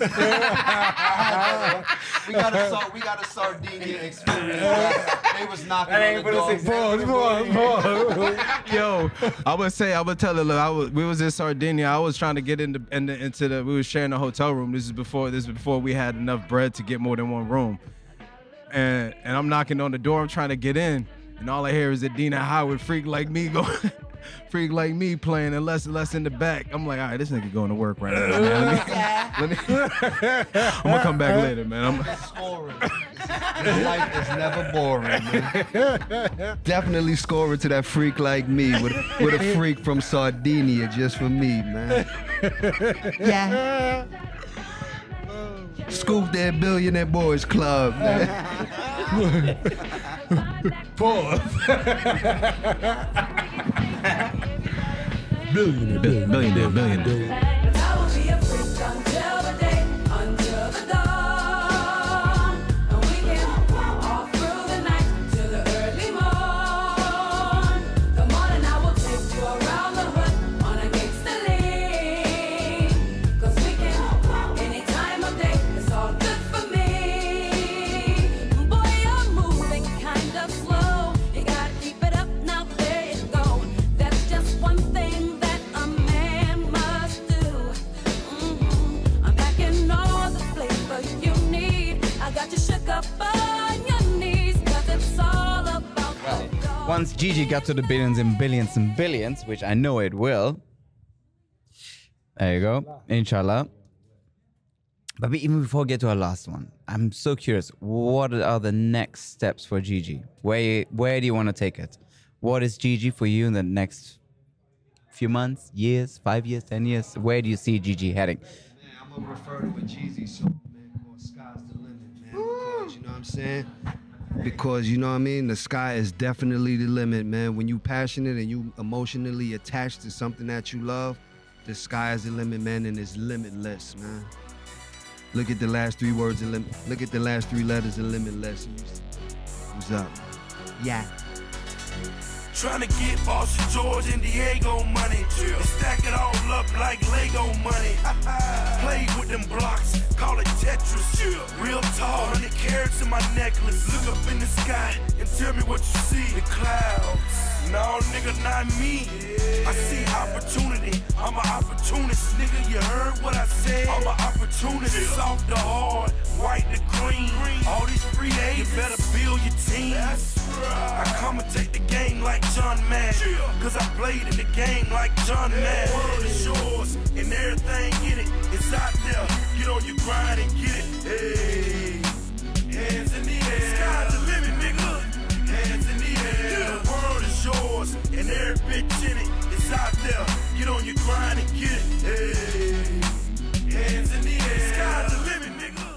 on. We got a Sardinia experience. They was knocking on the door. Yo, I would tell her, look, we was in Sardinia. I was trying to get into we was sharing a hotel room. This is before we had enough bread to get more than one room. And I'm knocking on the door. I'm trying to get in, and all I hear is Adina Howard freak like me going. Freak like me playing and less in the back. I'm like, all right, this nigga going to work right now, man. Let me I'm gonna come back later, man. Scoring. This life is never boring, man. Definitely scoring to that freak like me with a freak from Sardinia just for me, man. Yeah. Scoop that Billionaire Boys Club, man. Pause. Billionaire. I will be a freak until the day, until the dawn. And we can all through the night till the early morn. The morning I will take you around the hood on a gangsta lean. 'Cause we can, any time of day, it's all good for me. Boy, you're moving kind of slow. You gotta keep it up now, there you go. That's just one thing that a man must do. I'm packing all the flavor you need. I got you shook up on your knees, 'cause it's all about the dough. Once Gigi got to the billions and billions and billions, which I know it will. There you go. Inshallah. But even before we get to our last one, I'm so curious. What are the next steps for Gigi? Where do you want to take it? What is Gigi for you in the next few months, years, 5 years, 10 years? Where do you see Gigi heading? Man, I'm gonna refer to a Jeezy song, man, called "Sky's the Limit," man. Because you know what I'm saying? Because you know what I mean? The sky is definitely the limit, man. When you passionate and you emotionally attached to something that you love, the sky is the limit, man, and it's limitless, man. Look at the last 3 words of limit. Look at the last 3 letters of limitless. What's up? Yeah. Tryna get Austin, George, and Diego money. And stack it all up like Lego money. Play with them blocks, call it Tetris. Real tall, 100 carats in my necklace. Look up in the sky and tell me what you see. The clouds. No, nigga, not me. I see opportunity. I'm an opportunist, nigga. You heard what I said? I'm an opportunist. Soft to hard, white to green. All these free agents, you better build your team. I commentate the game like John Madden. Cause I played in the game like John Madden. The world is yours and everything in it. It's out there. Get on your grind and get it. Hey, hands in the air. Sky's the limit, nigga. Hands in the air. The world is yours and every bitch in it. It's out there. Get on your grind and get it. Hey, hands in the air. Sky's the limit, nigga.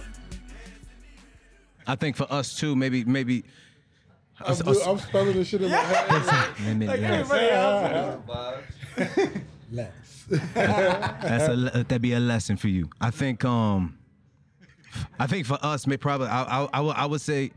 I think for us too, maybe. I'm spelling this shit in my head. That'd be a lesson for you. I think for us, probably I would say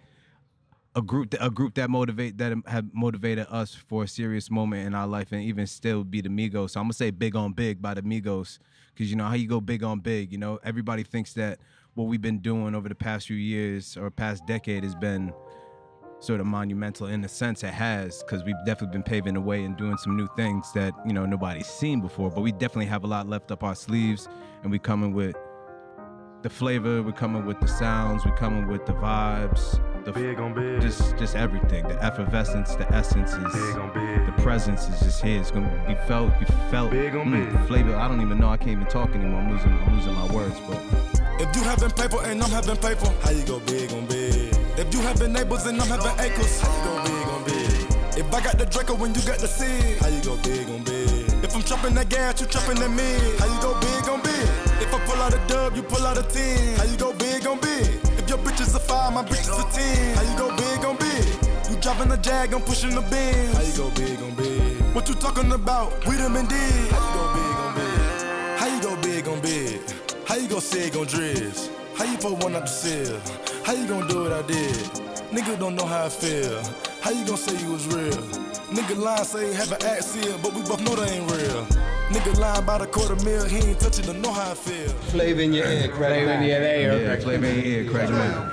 a group that have motivated us for a serious moment in our life, and even still be the Migos. So I'm gonna say "Big on Big" by the Migos, because you know how you go big on big. You know, everybody thinks that what we've been doing over the past few years or past decade has been sort of monumental. In a sense it has, because we've definitely been paving the way and doing some new things that, you know, nobody's seen before, but we definitely have a lot left up our sleeves, and we coming with the flavor, we're coming with the sounds, we're coming with the vibes, big on big. Just everything, the effervescence, the essence is big on big. The presence is just here. It's gonna be felt big on big. The flavor, I don't even know, I can't even talk anymore. I'm losing my words. But if you having paper and I'm having paper, how you go big on big? If you having neighbors and I'm having acres, how you go big on big? If I got the Draco when you got the seed, how you go big on big? If I'm trapping that gas, you trapping that mid, how you go big on big? If I pull out a dub, you pull out a 10, how you go big on big? If your bitch is a 5, my bitch is a 10, how you go big on big? You driving a Jag, I'm pushing the Benz, how you go big on big? What you talking about? We done been dead, how you go big on big? How you go big on big? How you go sig on dreads? How you put one out the seal? How you gon' do what I did? Nigga don't know how I feel. How you gon' say you was real? Nigga lying say he have an accent, but we both know they ain't real. Nigga lying about $250,000, he ain't touch it to know how I feel. Flavor in your ear, Craig. Flavor in your ear, Flavor in your ear, Craig.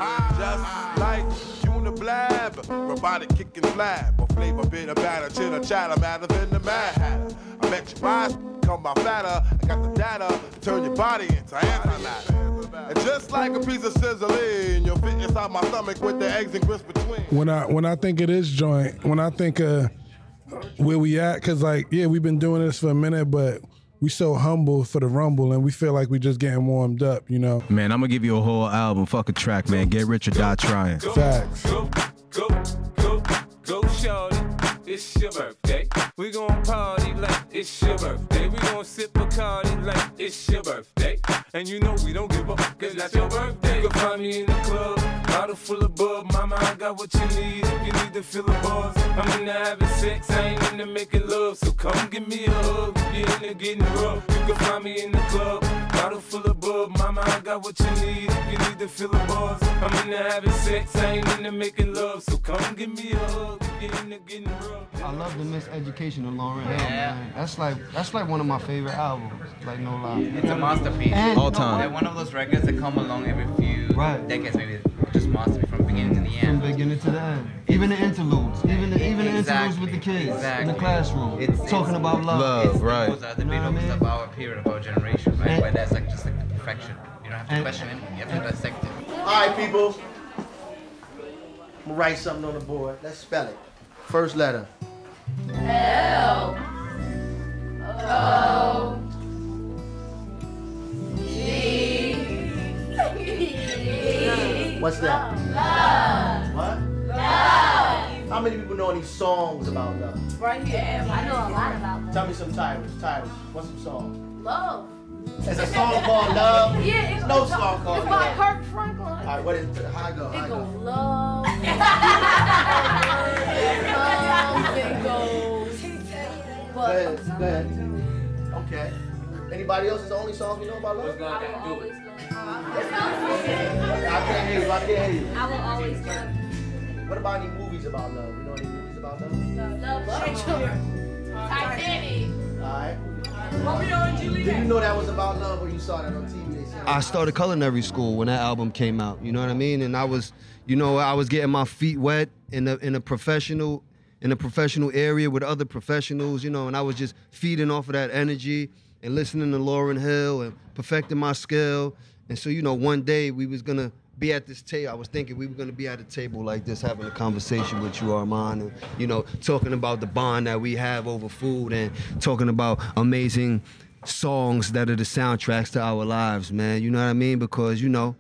Just like Uniblab, robotic kick and slab, or flavor bit of batter, chitter chatter, matter than the Mad Hatter. I bet you buy, come by fatter. I got the data to turn your body into antimatter. And just like a piece of sizzling, you'll fit inside my stomach with the eggs and grits between. When I think of this joint, when I think of where we at, cause like, yeah, we've been doing this for a minute, but we so humble for the rumble, and we feel like we just getting warmed up, you know? Man, I'm gonna give you a whole album, fuck a track, man. Get rich or die trying. Facts. Go, shorty. It's your birthday. We gon' party like it's your birthday. We gon' sip Bacardi like it's your birthday. And you know we don't give up, cause that's your birthday. You can find me in the club, bottle full of bub. Mama, I got what you need if you need to fill the buzz. I'm into having sex, I ain't into making love. So come give me a hug if you're into getting rough. You can find me in the club, bottle full of bub. Mama, I got what you need if you need to fill the buzz. I'm into having sex, I ain't into making love. So come give me a hug if you're into getting rough. I love the Miseducation of Lauryn Hill, man. That's like one of my favorite albums, like no lie. It's a masterpiece. And all time. They're one of those records that come along every few decades, maybe just masterpiece from beginning to the end. From beginning to the end. Even the interludes. Even the interludes with the kids in the classroom. Talking about love. Right. Those are the Beatles of our period, of our generation, right? Where that's like just like the perfection. You don't have to question it, you have to dissect it. Alright, people. I'm gonna write something on the board. Let's spell it. First letter. L O G What's that? Love. What? Love. How many people know any songs about love? Right here. I know a lot about love. Tell me some titles. What's some songs? Love. There's a song called Love. Yeah, There's no song called It's by Love. Kirk Franklin. All right, what is it? How it go? It goes love. It goes. Go ahead. Okay. Anybody else? Is the only song you know about love? I will always love. I can't hear you. I will always love. What about any movies about love? You know any movies about love? Love Shakespeare. Titanic. Alright. Romeo and Juliet. Did you know that was about love or you saw that on TV? They said I started culinary school when that album came out. You know what I mean? And I was getting my feet wet in a professional area with other professionals. You know, and I was just feeding off of that energy and listening to Lauryn Hill and perfecting my skill. And so, one day we was gonna be at this table. I was thinking we were gonna be at a table like this, having a conversation with you, Armand, and talking about the bond that we have over food and talking about amazing songs that are the soundtracks to our lives, man. You know what I mean? Because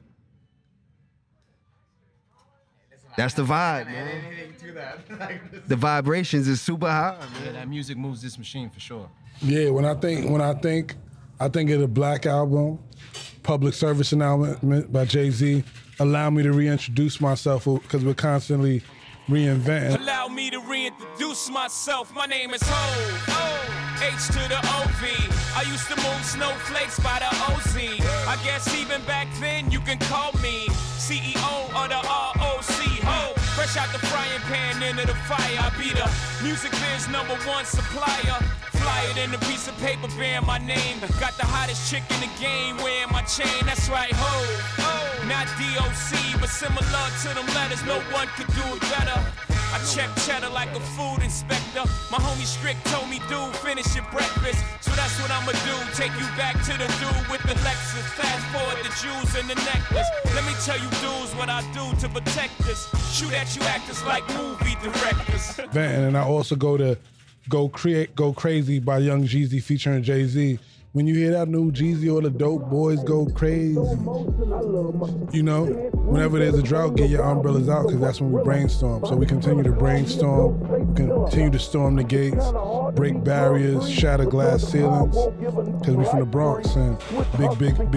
that's the vibe, man. The vibrations is super high, man. Yeah, that music moves this machine for sure. Yeah, when I think of the Black Album, Public Service Announcement by Jay-Z, allow me to reintroduce myself because we're constantly reinventing. Allow me to reintroduce myself. My name is Ho, H to the O-V. I used to move snowflakes by the OZ. I guess even back then you can call me CEO of the ROC. Ho, fresh out the frying pan into the fire. I be the music biz #1 supplier. Fly it in a piece of paper bearing my name. Got the hottest chick in the game wearing my chain. That's right, Ho. Not DOC, but similar to them letters. No one could do it better. I check cheddar like a food inspector. My homie Strick told me, dude, finish your breakfast. So that's what I'ma do. Take you back to the dude with the Lexus. Fast forward the jewels and the necklace. Let me tell you, dudes, what I do to protect us. Shoot at you actors like movie directors. And I also go Crazy by Young Jeezy featuring Jay-Z. When you hear that new Jeezy, all the dope boys go crazy. Whenever there's a drought, get your umbrellas out because that's when we brainstorm. So we continue to brainstorm, continue to storm the gates, break barriers, shatter glass ceilings because we from the Bronx and big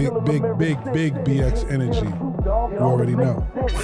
BX energy. You already know.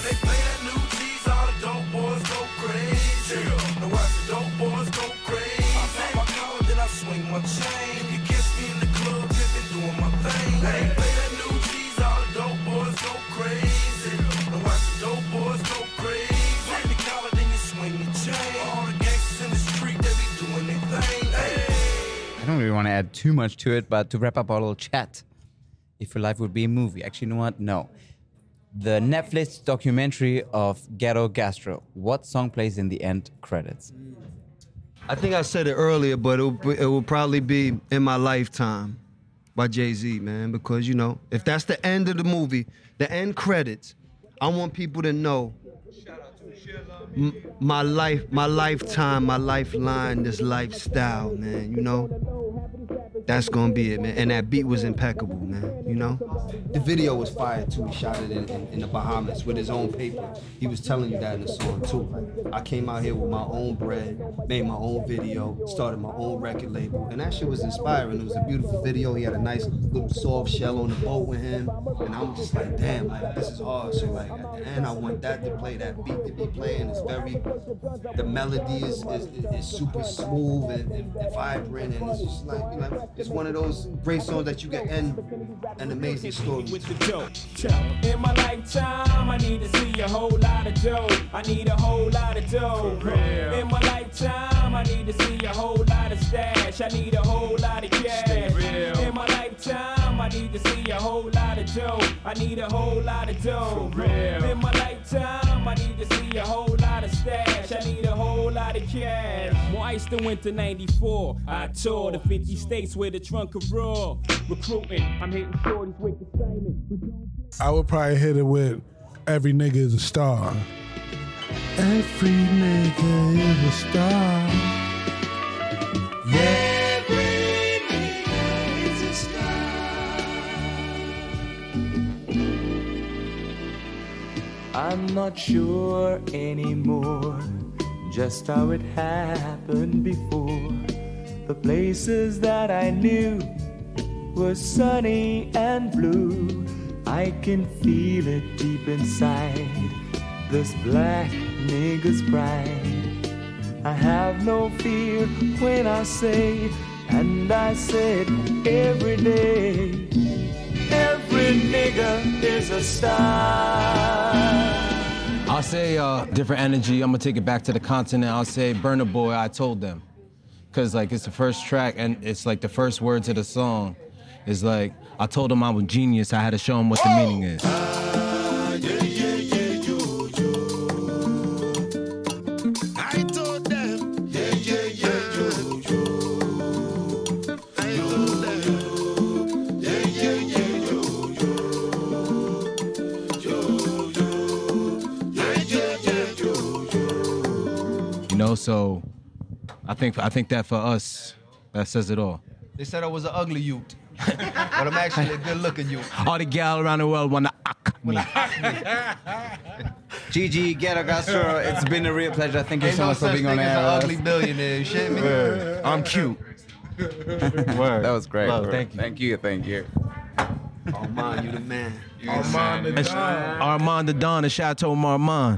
Swing my chain. If you catch me in the club, pimpin', doing my thing. Hey, play that new cheese, all the dope boys go crazy. And watch the dope boys go crazy. Grab your collar, then you swing your chain. All the gangsters in the street, they be doing their thing. Hey. I don't really want to add too much to it, but to wrap up our little chat, if your life would be a movie, actually, you know what? No. The Netflix documentary of Ghetto Gastro. What song plays in the end credits? I think I said it earlier, but it will probably be In My Lifetime by Jay-Z, man. Because, if that's the end of the movie, the end credits, I want people to know my lifetime, my lifeline, this lifestyle, man, That's gonna be it, man. And that beat was impeccable, man, The video was fire, too. He shot it in the Bahamas with his own paper. He was telling you that in the song, too. Like, I came out here with my own bread, made my own video, started my own record label. And that shit was inspiring. It was a beautiful video. He had a nice little soft shell on the boat with him. And I'm just like, damn, like, this is hard. So, like, at the end, I want that to play, that beat to be playing. It's the melody is super smooth and vibrant. And it's just like, it's one of those great songs that you can end an amazing story with the dope. In my lifetime, I need to see a whole lot of dough. I need a whole lot of dough. In my lifetime, I need to see a whole lot of stash. I need a whole lot of cash. In my lifetime, I need to see a whole lot of dough. I need a whole lot of dough. In my lifetime, I need to see a whole lot of stash. I need a whole lot of cash. More ice than winter 94. I toured the 50 states with a trunk of raw. Recruiting, I'm hitting shorties with the Simon. I would probably hit it with Every Nigga Is a Star. Every nigga is a star. Yeah. I'm not sure anymore just how it happened before. The places that I knew were sunny and blue. I can feel it deep inside, this black nigga's pride. I have no fear when I say, and I said every day, every nigga is a star. I'll say different energy. I'm gonna take it back to the continent. I'll say Burna Boy, I Told Them. Cause like it's the first track and it's like the first words of the song. It's like, I told him I was genius. I had to show him what the meaning is. I told them, yeah, yeah, yeah, yo, yo. I told them, yeah, yeah, yeah, yo, yo. Yo, yo. Yeah, yeah, yeah, yo, yo. You know, so I think that for us, that says it all. They said I was an ugly youth, but I'm actually a good-looking youth. All the gal around the world wanna me. Gigi, Ghetto Gastro, it's been a real pleasure. Thank you Ain't so no much for such being thing on as air. an ugly billionaire, you shit me? I'm cute. That was great. Love, Word. thank you. Thank you. Armand, you the man. Armand the Don. Armand the Don and Chateau Marmont.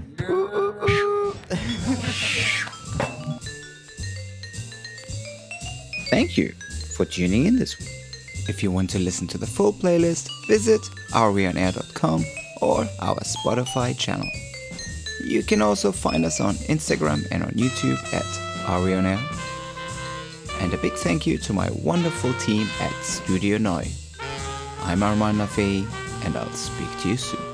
Thank you for tuning in this week. If you want to listen to the full playlist, visit areonair.com or our Spotify channel. You can also find us on Instagram and on YouTube at areonair. And a big thank you to my wonderful team at Studio Noi. I'm Armand Nafei, and I'll speak to you soon.